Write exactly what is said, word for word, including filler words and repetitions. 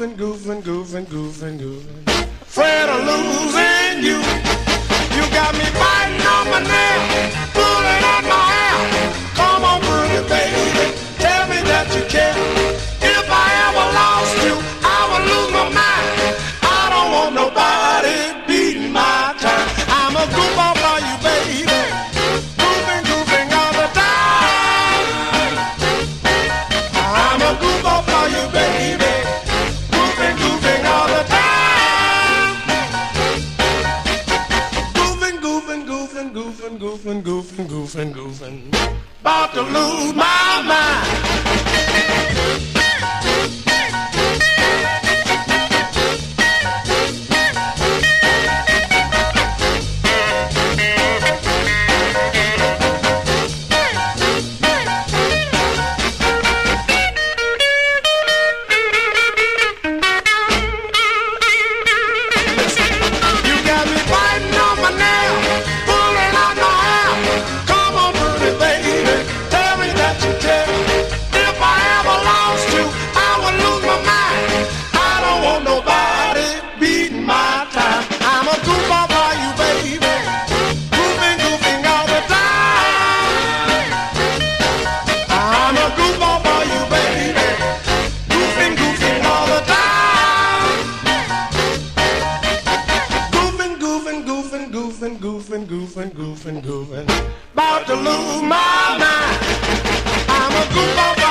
goofing, goofing, goofing, goofing, goofing. Afraid of losing you. You got me biting on my nail, pulling on my hair. Come on, pretty baby, tell me that you care. If I ever lost you, I would lose my mind. I don't want nobody beating my time. I'm a goofball for you, baby. Goofing, goofing all the time. I'm a goofball for you, baby. Goofing, goofing all the time. Goofing, goofing, goofing, goofing, goofing, goofing, goofing, goofing. About to lose my mind. Goofing, goofing, goofing, goofing, goofing, about to lose my mind. I'm a goofball.